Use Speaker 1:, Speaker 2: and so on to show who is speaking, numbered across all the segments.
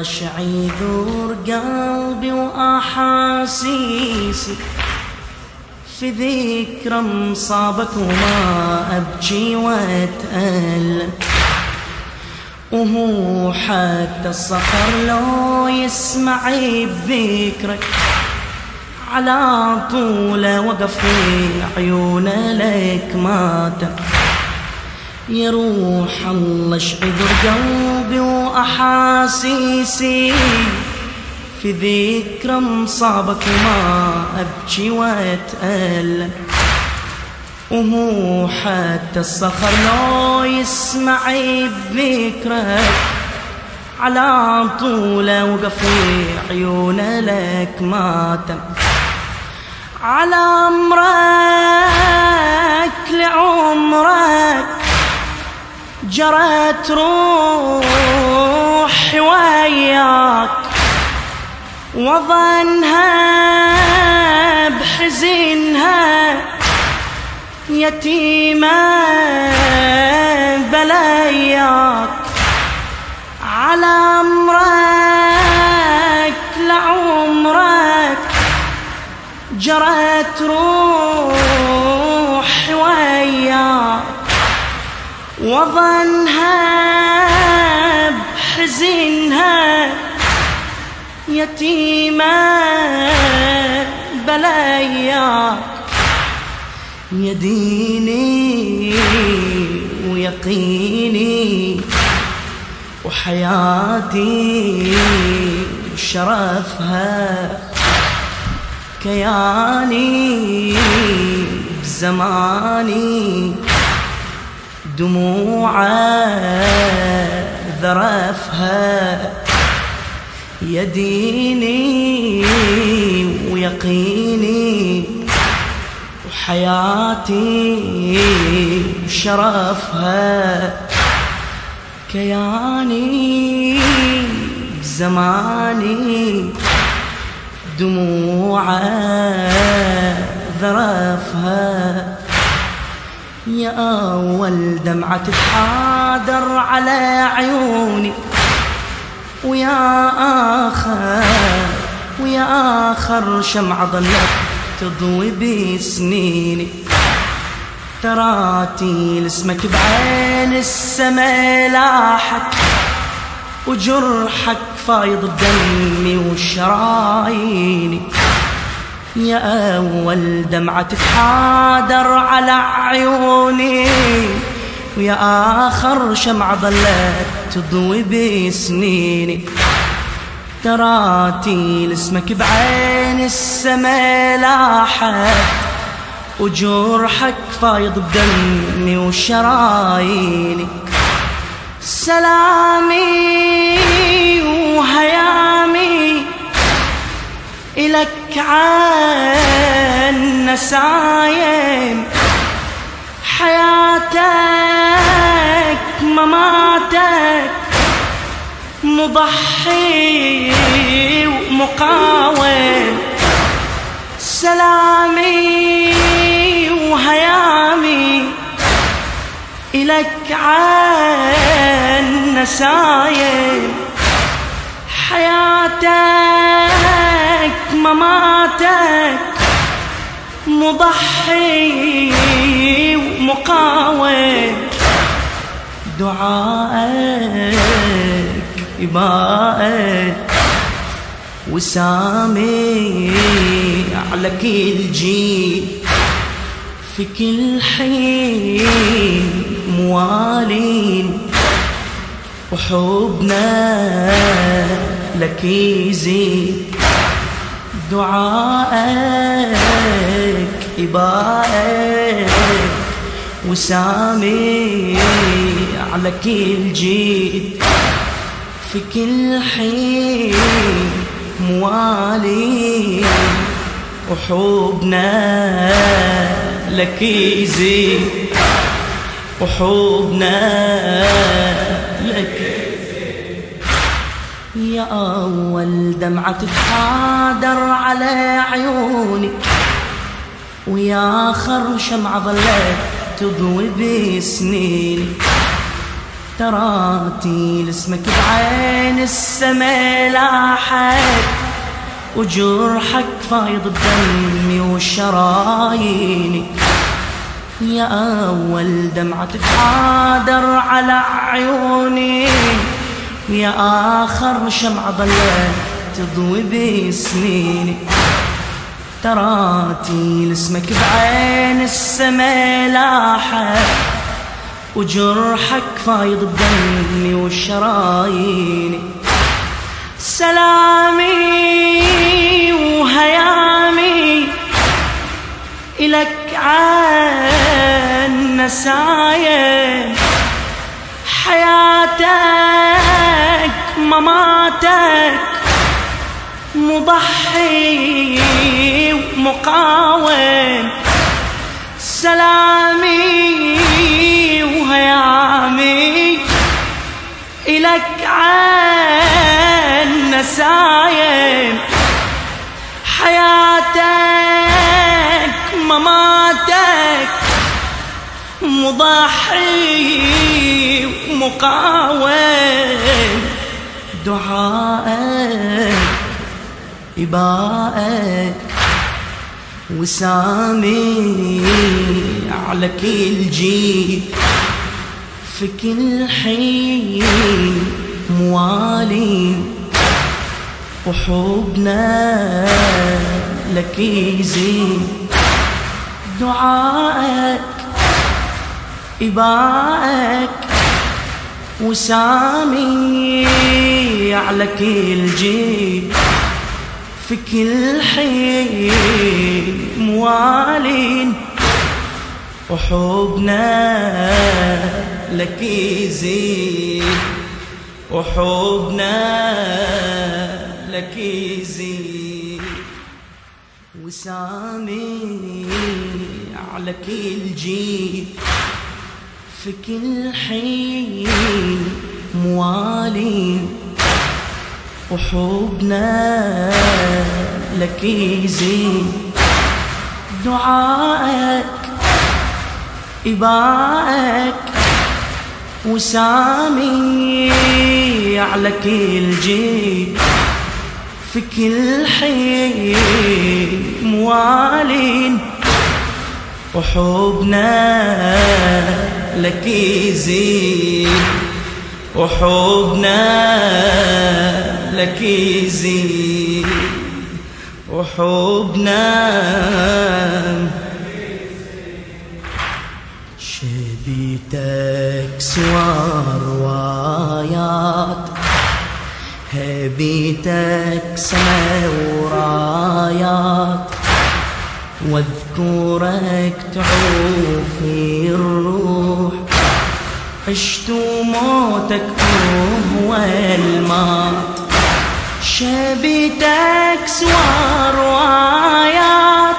Speaker 1: شعي ذور قلبي وأحاسيسي في ذكرى مصابك وما أبكي وأتألم، وهو حتى الصخر لو يسمع بذكرك على طول وقف في عيونه لك ماتم. يا روح الله اشعي ذور قلبي وأحاسيسي في ذكرى مصابك وما أبكي وأتألم، وهو حتى الصخر لو يسمع بذكرك على طول وقف في عيونه لك ماتم. على أمرك لعمرك جرت روحي وياك، وظنها بحزنها يتيمة بلاياك. على أمرك لعمرك جرت روحي وياك، وظنها بحزنها يتيمة بلاياك. يا ديني ويقيني وحياتي وشرفها، كياني بزماني دموعه ذرفها. يا ديني ويقيني وحياتي وشرفها، كياني بزماني دموعه ذرفها. يا أول دمعة تتحادر على عيوني، ويا آخر شمعة ظلت تضوي بسنيني. تراتي لاسمك بعين السما لاحت، وجرحك فايض بدمي وشراييني. يا أول دمعة تتحادر على عيوني، ويا آخر شمعة ظلت تضوي بسنيني. تراتي لاسمك بعين السما لاحت، وجرحك فايض بدمي وشراييني. سلامي وهيامي إلك عن نسايم، حياتك مماتك مضحي ومقاوم. سلامي وهيامي إلك عن نسايم، حياتك مماتك مضحي ومقاوم. دعائك إباءك وسامي على كل جيل، في كل حين موالين، وحبنا لك يزيد. دعائك إباءك وسامي على كل جيل، في كل حين موالين، وحبنا لك يزيد، وحبنا لك. يا أول دمعة تتحادر على عيوني، ويا آخر شمعة ظلت تضوي بسنيني. تراتي لاسمك بعين السما لاحت، وجرحك فايض الدم والشرايين، يا أول دمعة تتحادر على عيوني، يا آخر شمعة ظلت تضوي بسنيني. تراتي لاسمك بعين السما لاحت، وجرحك فايض الدم والشرايين، سلامي وهيامي إلك عن نسايا، حياتك مماتك مضحي ومقاوم، سلامي وهيامي إلك عن نسايا، حياتك مماتك مضحي ومقاوم، دعائك إبائك وسامي على كل جيل، في كل حين موالين، وحبنا لك يزيد، دعائك إبائك وسامي على كل جيل، في كل حين موالين، وحبنا لك يزيد، وحبنا لك يزيد، وسامي على كل جيل، في كل حين موالين، وحبنا لك يزيد، دعائك إبائك وسامي على كل جيل، في كل حين موالين، وحبنا لك يزيد، وحبنا لك يزيد، وحبنا. شبيتك سوى روايات، هبيتك سما ورايات، واذكرك تعوفي الروح، عشت وموتك هو المات. شبيتك سوى روايات،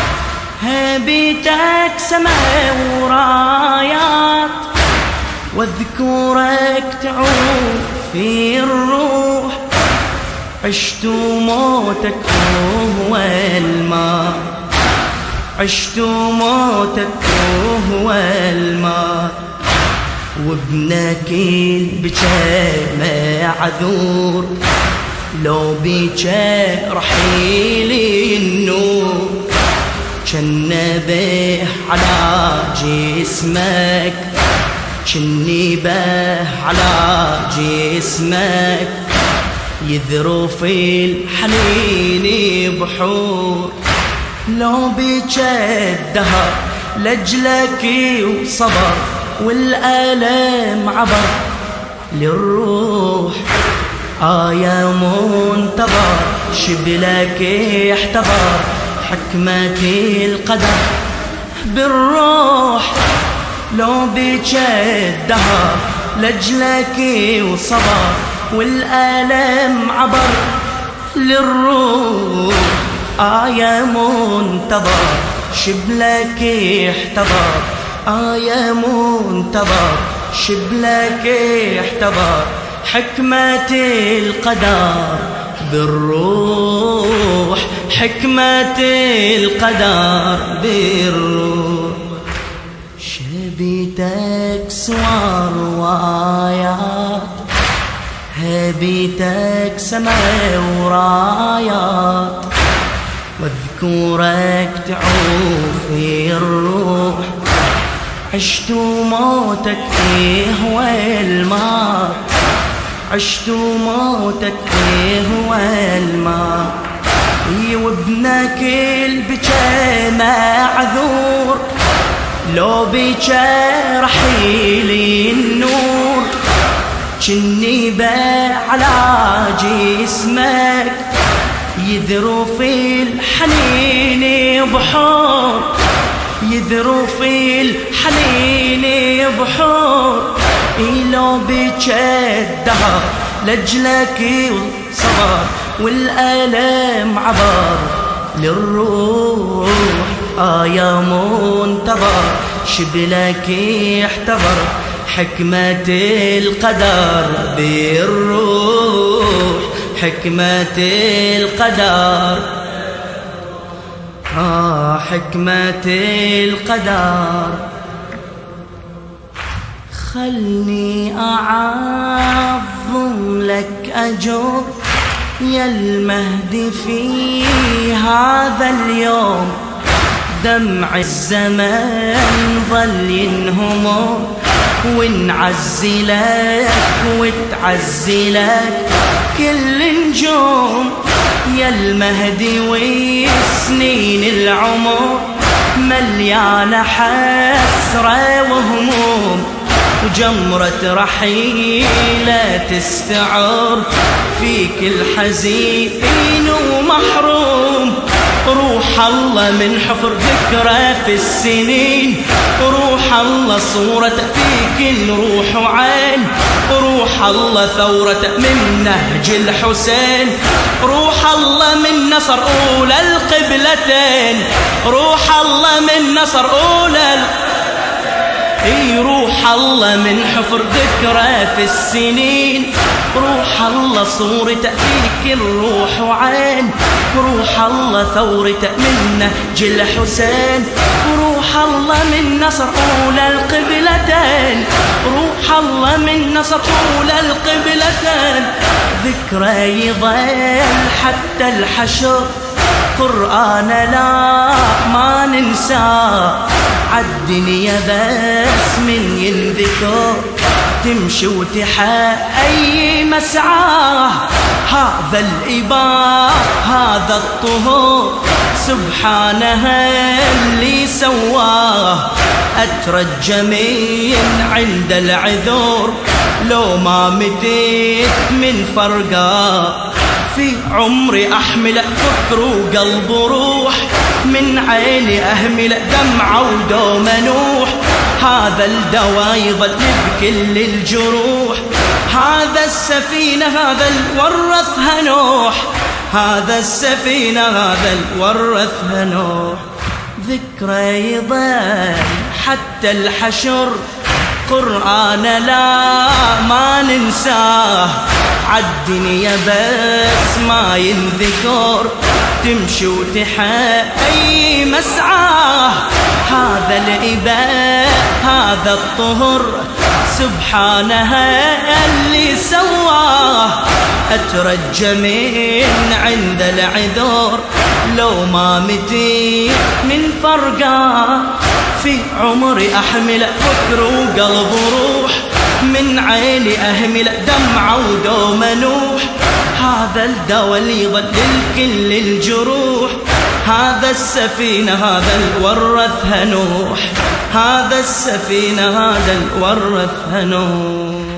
Speaker 1: هبيتك سما ورايات، واذكرك تعوفي الروح، عشت وموتك هو الماء، عشت وموتك هو الماء. وابنك البكى معذور، لو بكى رحيل النور، جنبه على جسمك، جنبه على جسمك، يذرف الحنين بحور. لو بكى الدهر لجلك وصبر، والألم عبر للروح. يا منتظر شبلك احتضر، حكمة القدر بالروح. لو بكى الدهر لجلك وصبر، والألم عبر للروح. يا منتظر شبلك احتضر، يا منتظر شبلك احتضر، حكمة القدر بالروح، حكمة القدر بالروح. بيتك سوى روايات، هبيتك سما ورايات، واذكرك تعوف الروح، عشت موتك فيه والماء، عشت موتك فيه والماء. وابنك البكى معذور، لو بكى رحيلي النور، جني على جسمك يذرو في الحنين بحور، يذرو في الحنين بحور. لو بكى الدهر لجلك صبر، والألم عبر للروح. يا منتظر شبلك يحتضر، حكمة القدر بالروح، حكمة القدر، حكمة القدر. خلني أعظم لك أجر يا المهدي في هذا اليوم، دمع الزمان ظل ينهمر، ونعزلك وتعزلك كل نجوم يا المهدي. وسنين العمر مليانة حسرة وهموم، وجمرة رحيلة تستعر فيك الحزين ومحروم. روح الله من حفر ذكرى في السنين، روح الله صورة فيك الروح وعين، روح الله ثورة من نهج الحسين، روح الله من نصر أولى القبلتين، روح الله من نصر أولى روح الله من حفر ذكرى في السنين، روح الله صورة فيك الروح وعين، روح الله ثورة من نهج الحسين، روح الله من نصر أولى القبلتين، روح الله من نصر أولى القبلتين. ذكرى يضل حتى الحشر، قرآن لا ما ننساه، عالدنيا بس من ينذكر تمشي وتحيي مسعاه. هذا الإباء هذا الطهور سبحانه اللي سواه، أترجى من عند العذور لو ما متيت من فرقاه. في عمري أحمل فكر وقلب وروح، من عيني أهمل دمعة ودوم نوح. هذا الدواء يظل بكل الجروح، هذا السفينة هذا الورثها نوح، هذا السفينة هذا الورثها نوح. ذكرى يظل حتى الحشر، قرآن لا ما ننساه، عالدنيا بس ما ينذكر تمشي وتحيي مسعاه. هذا الإباء هذا الطهر سبحانه اللي سواه، أترجى من عند العذر لو ما متيت من فرقاه. في عمري أحمل فكر وقلب وروح، من عيني أهمل دمعة ودوم نوح. هذا الدواء اللي يظل لكل الجروح، هذا السفينة هذا الورثها نوح، هذا السفينة هذا الورثها نوح.